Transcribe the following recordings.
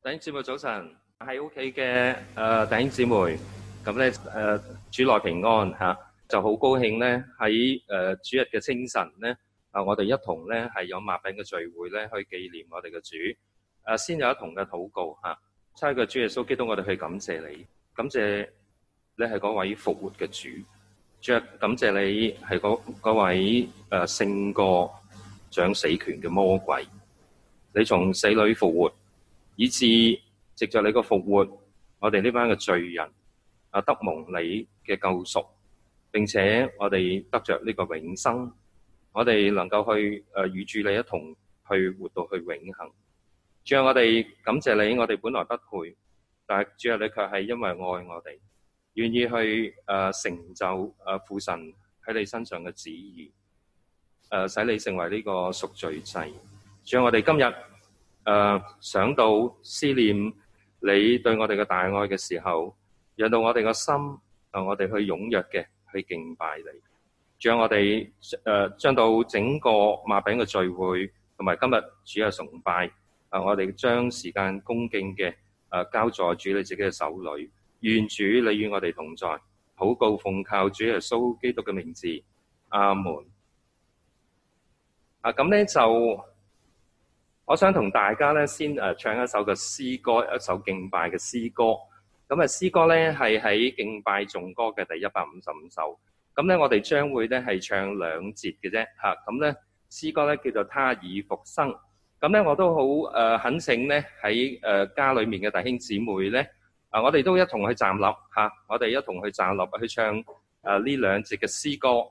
弟兄姊妹早晨，喺屋企嘅弟兄姊妹，咁咧主內平安嚇，就好高興咧喺主日嘅清晨咧我哋一同咧係有擘餅嘅聚會咧，去紀念我哋嘅主。先有一同嘅禱告嚇，差個主耶穌基督，我哋去感謝你，感謝你係嗰位復活嘅主，主啊，感謝你係嗰位勝過掌死權嘅魔鬼，你從死裏復活。以致藉着你個復活，我哋呢班嘅罪人得蒙你嘅救贖，並且我哋得着呢個永生，我哋能夠去與主你一同去活到去永恆。主啊，我哋感謝你，我哋本來不配，但係主啊，你卻係因為愛我哋，願意去成就父神喺你身上嘅旨意，使你成為呢個贖罪祭。主啊，我哋今日想到思念你對我哋嘅大愛嘅時候，讓到我哋個心我哋去踴躍嘅去敬拜你。主啊，我哋將到整個擘餅嘅聚會同埋今日主嘅崇拜我哋將時間恭敬嘅交在主你自己嘅手裏。願主你與我哋同在，禱告奉靠主耶穌基督嘅名字，阿門。咁咧就我想同大家咧先唱一首嘅詩歌，一首敬拜嘅詩歌。咁詩歌咧係喺敬拜頌歌嘅第155首。咁咧我哋將會咧係唱2節嘅啫嚇。咁咧詩歌咧叫做他已復生。咁咧我都好懇請咧喺家裏面嘅弟兄姊妹咧我哋都一同去站立嚇，我哋一同去站立去唱呢2節嘅詩歌。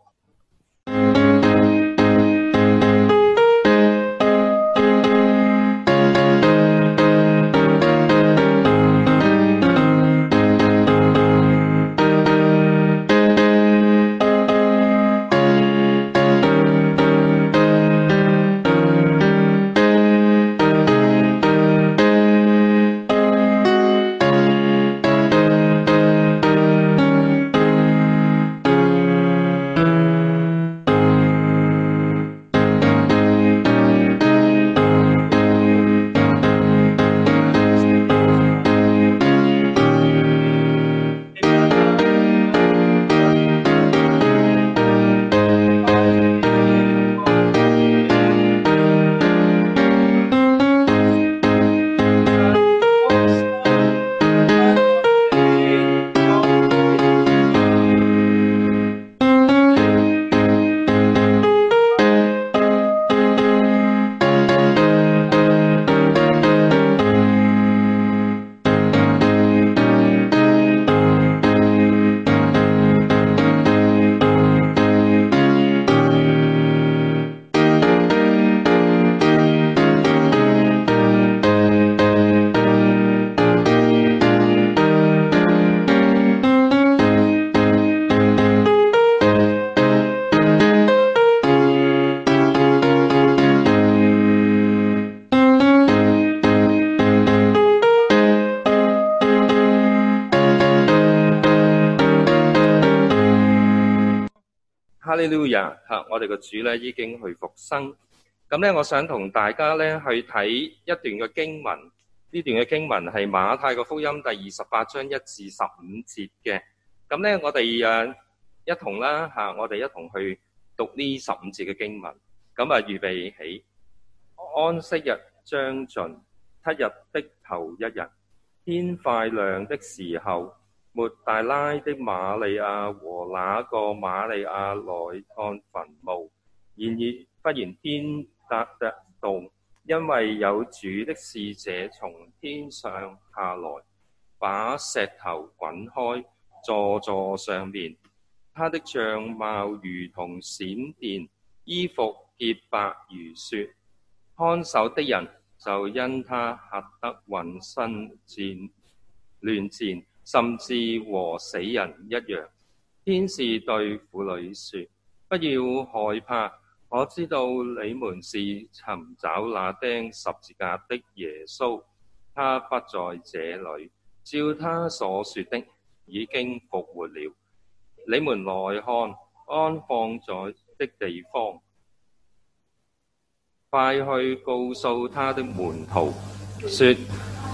哈利路亞嚇！我哋個主咧已經去復生。咁咧，我想同大家咧去睇一段嘅經文。呢段嘅經文係馬太嘅福音第28章1至15節嘅。咁咧，我哋一同啦嚇，我哋一同去讀呢15節嘅經文。咁預備起。安息日將盡，7日的頭一日，天快亮的時候，抹大拉的瑪利亞和那個瑪利亞來看墳墓，然而忽然天突動，因為有主的使者從天上下來，把石頭滾開，坐上面。他的相貌如同閃電，衣服潔白如雪。看守的人就因他嚇得渾身亂戰，甚至和死人一樣。天使對婦女說：不要害怕，我知道你們是尋找那釘十字架的耶穌，他不在這裏，照他所說的，已經復活了。你們來看，安放在的地方。快去告訴他的門徒，說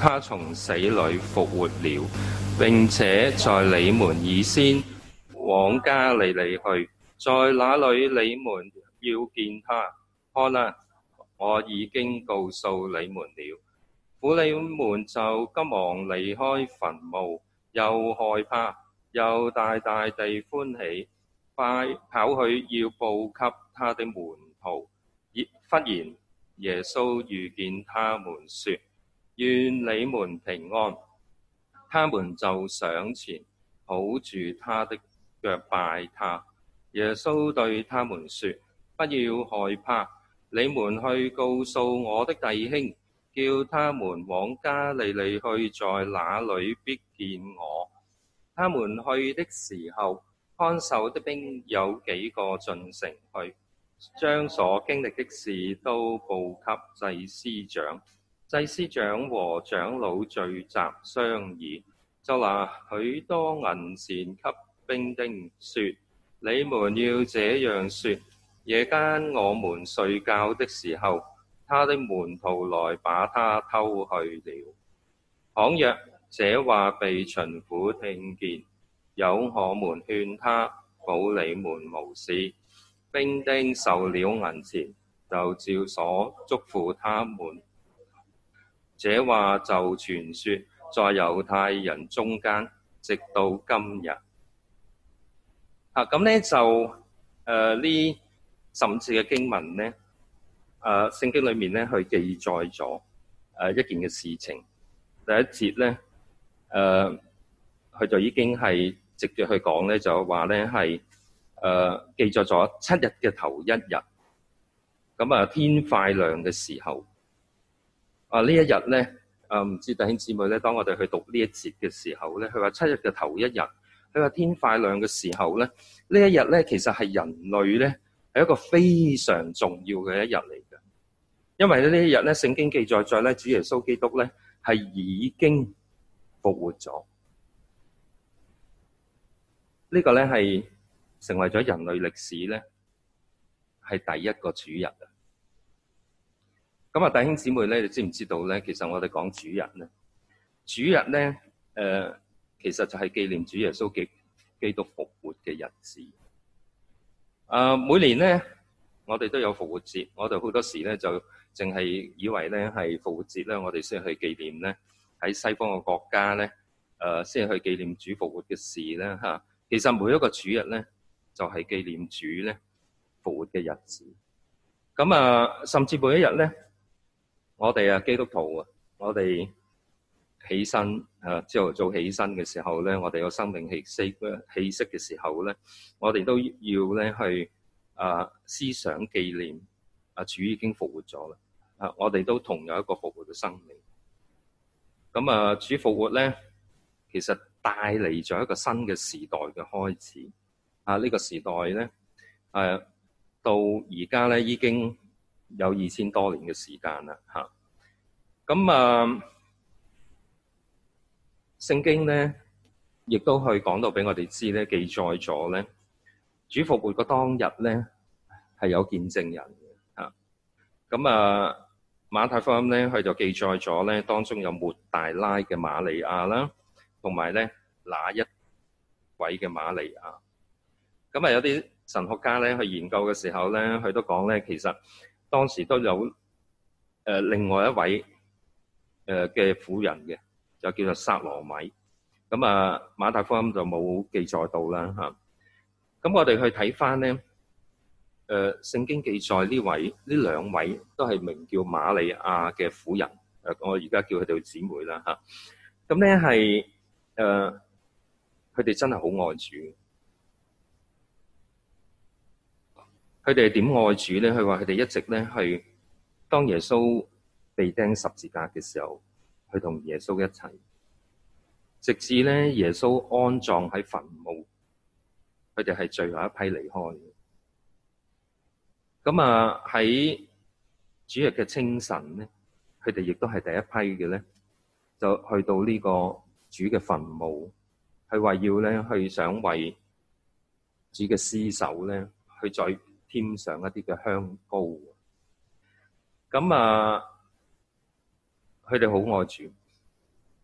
他從死裏復活了，並且在你們以先往加利利去，在那裏你們要見他。看啊，我已經告訴你們了。婦女們就急忙離開墳墓，又害怕，又大大地歡喜，快跑去要報給他的門徒。忽然耶穌遇見他們，說：願你們平安。他們就上前抱住他的腳拜他。耶穌對他們說：不要害怕，你們去告訴我的弟兄，叫他們往加利利去，在那裏必見我。他們去的時候，看守的兵有幾個進城去，將所經歷的事都報給祭司長。祭司長和長老聚集商議，就拿許多銀錢給兵丁，說：你們要這樣說，夜間我們睡覺的時候，他的門徒來把他偷去了。倘若這話被巡撫聽見，有我們勸他，保你們無事。兵丁受了銀錢，就照所囑咐他們。這話就傳說在猶太人中間，直到今日。咁咧就呢15節嘅經文咧，聖經裏面咧去記載咗一件嘅事情。第一節咧，佢就已經係直接去講咧，就話咧係記載咗7日嘅頭一日。咁天快亮嘅時候，呢一日咧，唔知弟兄姊妹咧，當我哋去讀呢一節嘅時候咧，佢話7日嘅頭一日，佢話天快亮嘅時候咧，呢一日咧其實係人類咧係一個非常重要嘅一日嚟嘅，因為呢一日咧聖經記載咗咧主耶穌基督咧係已經復活咗，呢個咧係成為咗人類歷史咧係第一個主日啊！咁弟兄姊妹咧，你知唔知道咧？其實我哋講主日咧，主日咧，其實就係紀念主耶穌基督復活嘅日子。每年咧，我哋都有復活節，我哋好多時咧就淨係以為咧係復活節咧，我哋先去紀念咧喺西方嘅國家咧，先去紀念主復活嘅事咧嚇。其實每一個主日咧，就係紀念主咧復活嘅日子。咁甚至每一日咧。我哋基督徒啊，我哋起身朝頭早起身嘅時候咧，我哋有生命氣息嘅時候咧，我哋都要咧去思想紀念主已經復活咗啦。我哋都同有一個復活嘅生命。咁主復活咧，其實帶嚟咗一個新嘅時代嘅開始。呢個時代咧到而家咧已經有2000多年嘅時間啦，咁聖經咧亦都去講到俾我哋知咧，記載咗咧主復活個當日咧係有見證人嘅。咁馬太福音咧佢就記載咗咧，當中有抹大拉嘅瑪利亞啦，同埋咧那一位嘅瑪利亞。咁有啲神學家咧去研究嘅時候咧，佢都講咧，其實當時都有另外一位嘅婦人嘅，就叫做撒羅米。咁馬太福音就冇記載到啦嚇。咁我哋去睇翻咧，聖經記載呢兩位都係名叫瑪利亞嘅婦人。我而家叫佢哋姊妹啦嚇。咁咧係佢哋真係好愛主。佢哋點愛主咧？佢話佢哋一直咧係當耶穌被釘十字架嘅時候，佢同耶穌一齊，直至咧耶穌安葬喺墳墓，佢哋係最後一批離開嘅。咁喺主日嘅清晨咧，佢哋亦都係第一批嘅咧，就去到呢個主嘅墳墓，係話要咧去想為主嘅屍首咧去再添上一啲嘅香膏。咁佢哋好愛主，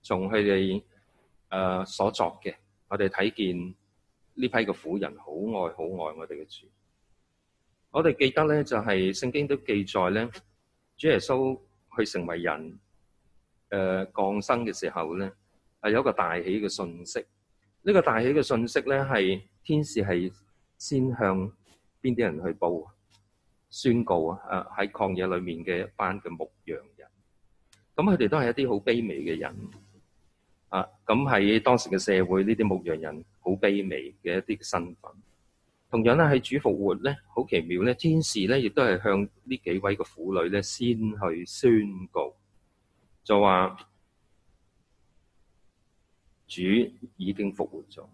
從佢哋所作嘅，我哋睇見呢批嘅婦人好愛我哋嘅主。我哋記得咧，就係聖經都記載咧，主耶穌去成為人降生嘅時候咧，係有一個大喜嘅訊息。呢個大喜嘅訊息咧，係天使係先向邊啲人去報宣告啊？喺曠野裏面嘅一班嘅牧羊人，咁佢哋都係一啲好卑微嘅人啊！咁喺當時嘅社會，呢啲牧羊人好卑微嘅一啲身份。同樣咧，喺主復活咧，好奇妙咧，天使咧亦都係向呢幾位嘅婦女咧先去宣告，就話主已經復活咗。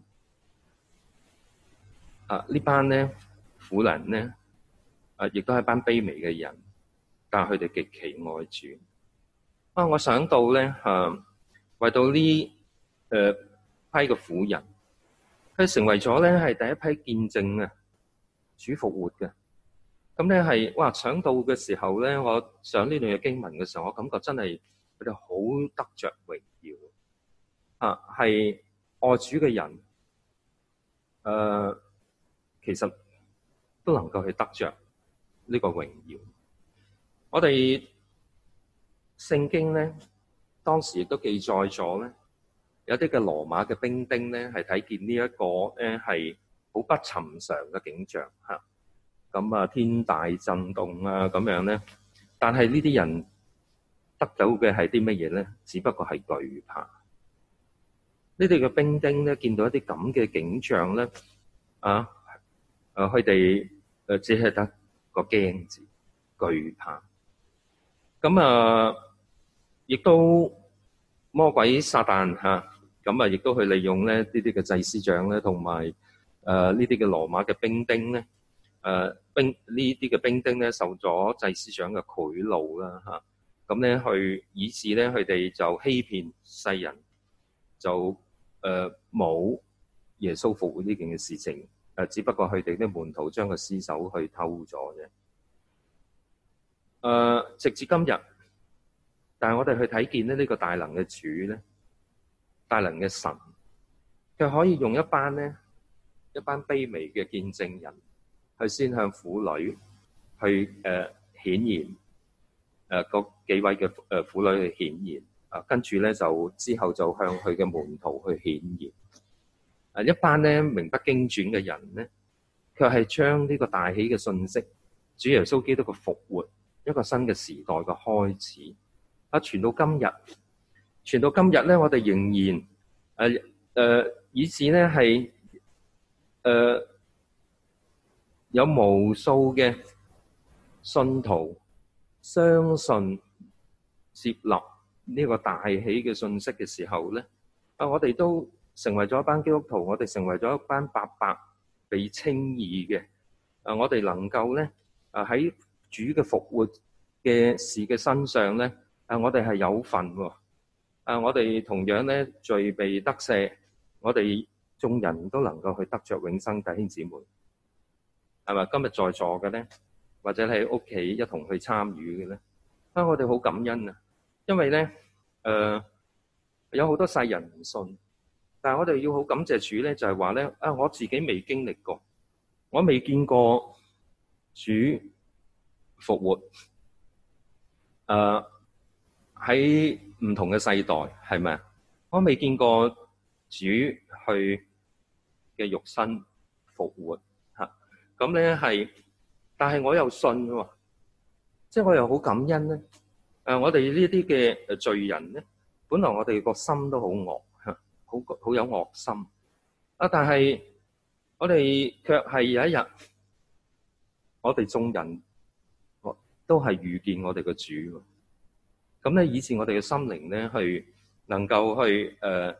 呢班咧婦人咧亦都係一班卑微嘅人，但係佢哋極其愛主。我想到咧為到呢批嘅婦人，佢成為咗咧係第一批見證主復活嘅。咁咧係想到嘅時候咧，我上呢段嘅經文嘅時候，我感覺真係佢哋好得着榮耀係愛主嘅人其實都能夠去得着呢個榮耀。我哋聖經咧當時亦都記載咗咧，有啲嘅羅馬嘅兵丁咧係睇見呢一個咧係好不尋常嘅景象咁天大震動咁樣咧，但係呢啲人得到嘅係啲乜嘢咧？只不過係懼怕。呢啲嘅兵丁咧見到一啲咁嘅景象咧佢哋只係得個驚字，懼怕。咁亦都魔鬼撒旦亦都去利用咧呢啲嘅祭司長咧，同埋呢啲嘅羅馬嘅兵丁咧，呢啲嘅兵丁咧受咗祭司長嘅賄賂啦咁咧去以致咧佢哋就欺騙世人，就冇耶穌復活呢件嘅事情。只不過佢哋啲門徒將個屍首去偷咗啫。直至今日，但係我哋去睇見咧呢個大能嘅主咧，大能嘅神，佢可以用一班卑微嘅見證人，去先向婦女去顯現，嗰幾位嘅婦女去顯現，跟住咧就之後就向佢嘅門徒去顯現。一班咧名不經傳嘅人咧，卻係將呢個大喜嘅信息，主耶穌基督嘅復活，一個新嘅時代嘅開始，傳到今日咧，我哋仍然以至咧係有無數嘅信徒相信接納呢個大喜嘅信息嘅時候咧，我哋都成為咗一班基督徒，我哋成為咗一班白白被稱義嘅。我哋能夠咧喺主嘅復活嘅事嘅身上咧，我哋係有份喎。我哋同樣咧罪被得赦，我哋眾人都能夠去得着永生。弟兄姊妹，係咪今日在座嘅咧，或者喺屋企一同去參與嘅咧？我哋好感恩啊，因為咧有好多世人唔信。但係我哋要好感謝主咧，就係話咧我自己未經歷過，我未見過主復活。喺唔同嘅世代係咪啊？我未見過主去嘅肉身復活咁咧係，但係我又信喎，即係我又好感恩咧。我哋呢啲嘅罪人咧，本來我哋個心都好惡。好有惡心但係我哋卻係有一日，我哋眾人都係遇見我哋嘅主，咁咧以致我哋嘅心靈咧去能夠去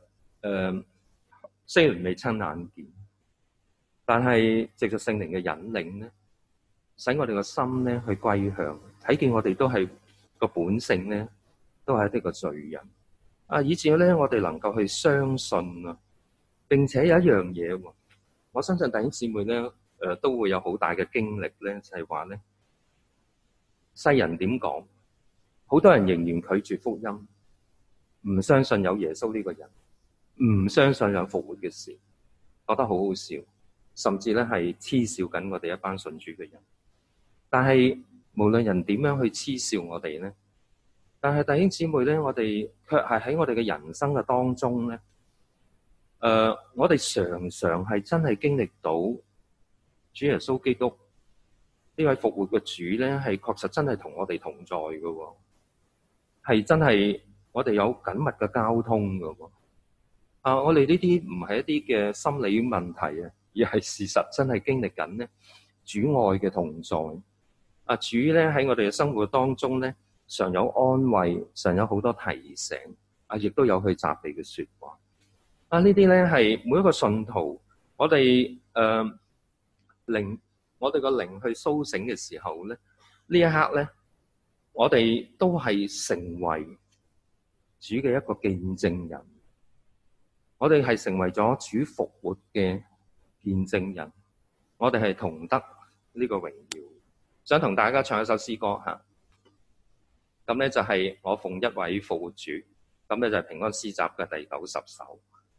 雖然未親眼見，但係藉着聖靈嘅引領咧，使我哋嘅心咧去歸向，睇見我哋都係個本性咧，都係一啲個罪人。以至咧，我哋能夠去相信並且有一樣嘢，我相信弟兄姊妹咧，都會有好大嘅經歷咧，就係話咧，世人點講，好多人仍然拒絕福音， 唔相信有耶穌呢個人，唔相信有復活嘅事，覺得好好笑，甚至咧係嗤笑緊我哋一班信主嘅人。但係無論人點樣去嗤笑我哋咧，但係弟兄姊妹咧，我哋卻係喺我哋嘅人生嘅當中咧，我哋常常係真係經歷到主耶穌基督呢位復活嘅主咧，係確實真係同我哋同在嘅喎，係真係我哋有緊密嘅交通嘅喎。我哋呢啲唔係一啲嘅心理問題啊，而係事實真係經歷緊咧主愛嘅同在。主咧喺我哋嘅生活當中咧，常有安慰，常有好多提醒，亦都有去責備嘅說話。呢啲咧係每一個信徒，我哋靈，我哋個靈去甦醒嘅時候咧，呢一刻咧，我哋都係成為主嘅一個見證人。我哋係成為咗主復活嘅見證人，我哋係同得呢個榮耀。想同大家唱一首詩歌吓，咁咧就係我奉一位復活主，咁咧就係平安詩集嘅第90首。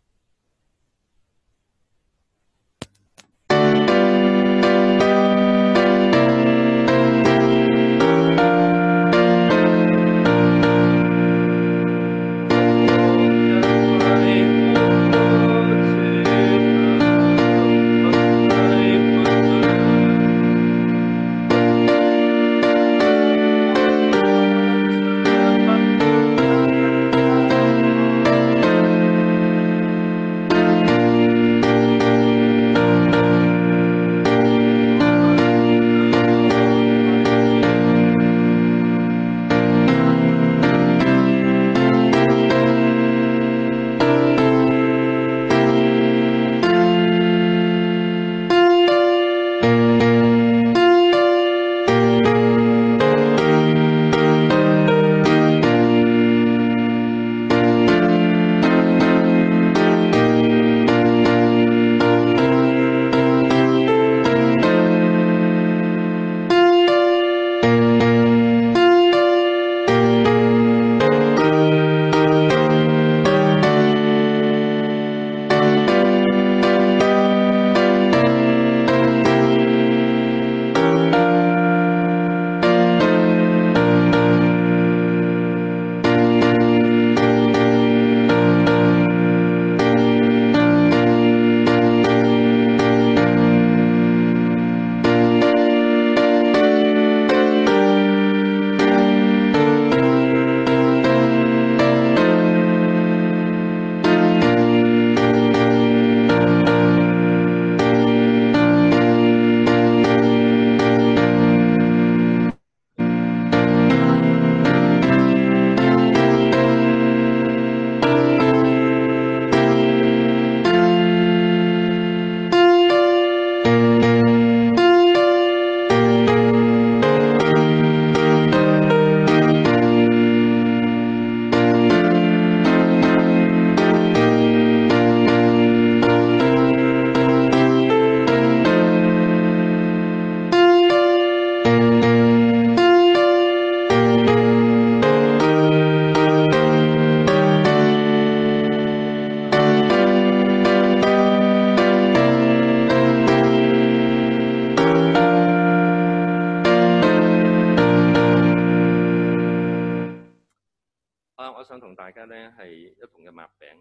我想同大家咧係一同嘅擘餅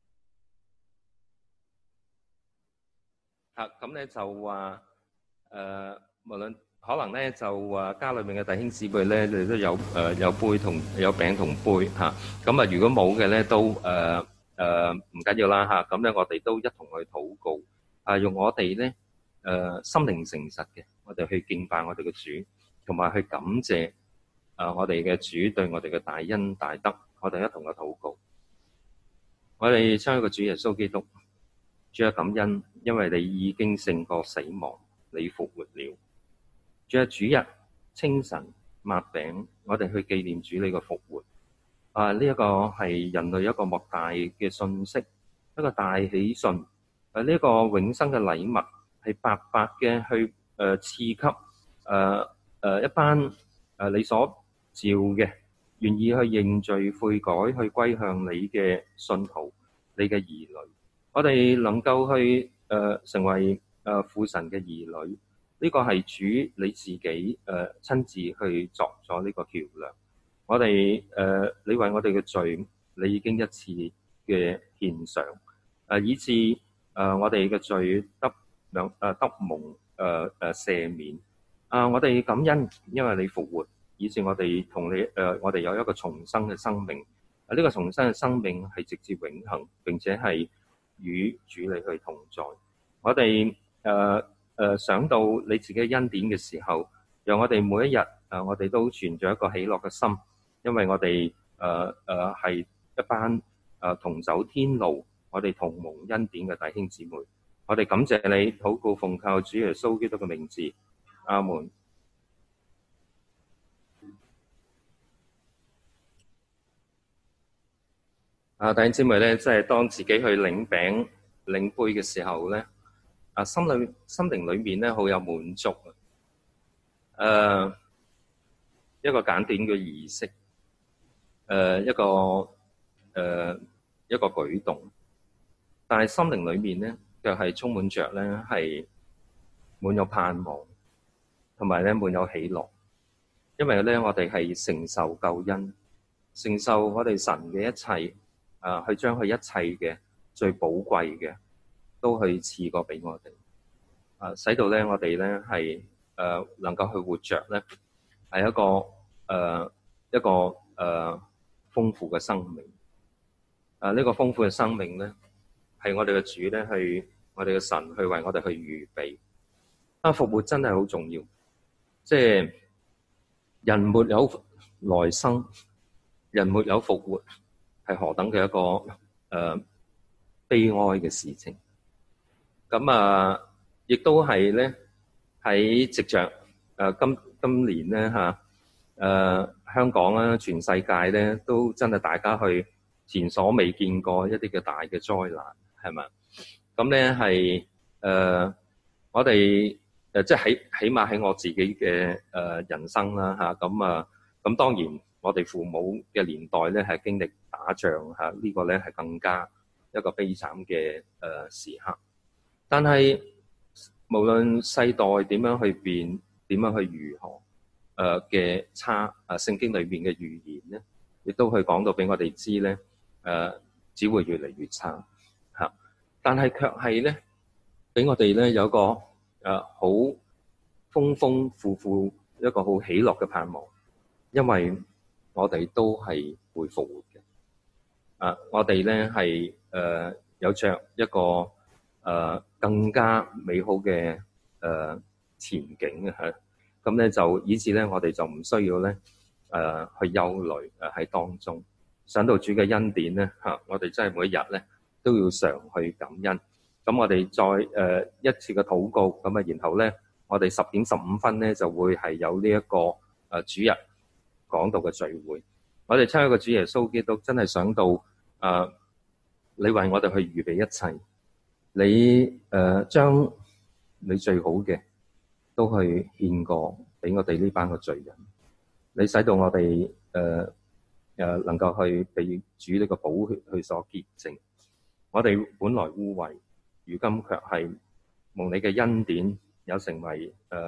嚇，咁咧就話無論可能咧就話家裏面嘅弟兄姊妹咧，你都有有杯同有餅同杯嚇，咁如果冇嘅咧都唔緊要啦嚇，咁咧我哋都一同去禱告用我哋咧心靈誠實嘅，我哋去敬拜我哋嘅主，同埋去感謝我哋嘅主對我哋嘅大恩大德。我哋一同嘅禱告，我哋親愛嘅主耶穌基督，主啊，感恩，因為你已經勝過死亡，你復活了。主啊，主日清晨擘餅，我哋去紀念主你嘅復活。呢一個係人類一個莫大嘅信息，一個大喜訊。呢個永生嘅禮物係白白嘅去賜給一班你所召嘅願意去認罪悔改，去歸向你嘅信徒、你嘅兒女。我哋能夠去成為父神嘅兒女，呢個係主你自己親自去作咗呢個橋梁。我哋你為我哋嘅罪，你已經一次嘅獻上，以致我哋嘅罪得蒙赦免。我哋感恩，因為你復活，以致我哋同你我哋有一個重生嘅生命。呢個重生嘅生命係直接永恆，並且係與主你去同在。我哋想到你自己恩典嘅時候，讓我哋每一日我哋都存著一個喜樂嘅心，因為我哋係一班同走天路，我哋同蒙恩典嘅弟兄姊妹。我哋感謝你，禱告奉靠主耶穌基督嘅名字，阿門。弟兄姊妹咧，即係當自己去領餅領杯嘅時候咧，心靈裏面咧好有滿足。一個簡短嘅儀式，一個舉動，但係心靈裏面咧，卻係充滿着咧係滿有盼望，同埋咧滿有喜樂，因為咧我哋係承受救恩，承受我哋神嘅一切。去將佢一切嘅最寶貴嘅都去賜過俾我哋，使到咧我哋咧係能夠去活着咧係一個豐富嘅生命。呢個豐富嘅生命咧係我哋嘅主咧去我哋嘅神去為我哋去預備。復活真係好重要，即係人沒有來生，人沒有復活，係何等嘅一個悲哀嘅事情。咁亦都係咧喺藉着今年咧香港啦，全世界咧都真係大家去前所未見過一啲嘅大嘅災難，係咪？咁咧係我哋即係起碼喺我自己嘅人生啦咁當然我哋父母嘅年代咧係經歷打仗呢個咧係更加一個悲慘嘅時刻。但係無論世代點樣去變，點樣去如何嘅差，聖經裏面嘅預言咧，亦都去講到俾我哋知咧，只會越嚟越差嚇。但係卻係咧，俾我哋咧有個好豐豐富富一個好喜樂嘅盼望，因為我哋都係會復活嘅。我哋咧係有着一個更加美好嘅前景啊！咁咧就以致咧我哋就唔需要咧去憂慮喺當中。想到主嘅恩典咧我哋真係每一日咧都要常去感恩。咁我哋再一次嘅禱告，咁然後咧我哋10:15咧就會係有呢一個主日講道嘅聚會。我哋親愛嘅主耶穌基督真係想到你為我哋去預備一切，你將你最好嘅都去獻過俾我哋呢班嘅罪人，你使到我哋能夠去被主呢個寶血去所潔淨。我哋本來污穢，如今卻係蒙你嘅恩典，有成為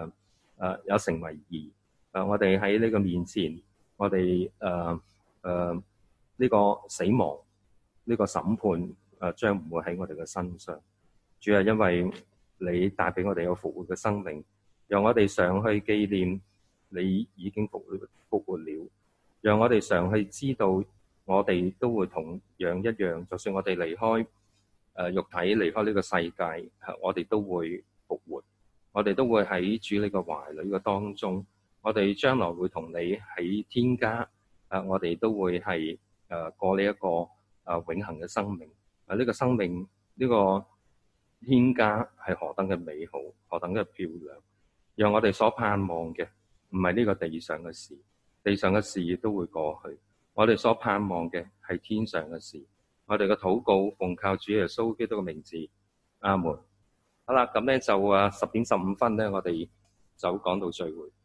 義。我哋喺呢個面前，我哋呢個死亡呢個審判將唔會喺我哋嘅身上。主要係因為你帶俾我哋有復活嘅生命，讓我哋常去紀念你已經復活了，讓我哋常去知道我哋都會同樣一樣，就算我哋離開肉體離開呢個世界，我哋都會復活，我哋都會喺主你嘅懷裏嘅當中，我哋將來會同你喺天家，我哋都會係過呢一個永恆嘅生命。呢個生命呢個天家係何等嘅美好，何等嘅漂亮，讓我哋所盼望嘅唔係呢個地上嘅事，地上嘅事亦都會過去，我哋所盼望嘅係天上嘅事。我哋嘅禱告奉靠主耶穌基督嘅名字，阿門。好啦，咁咧就10:15咧，我哋就講到聚會。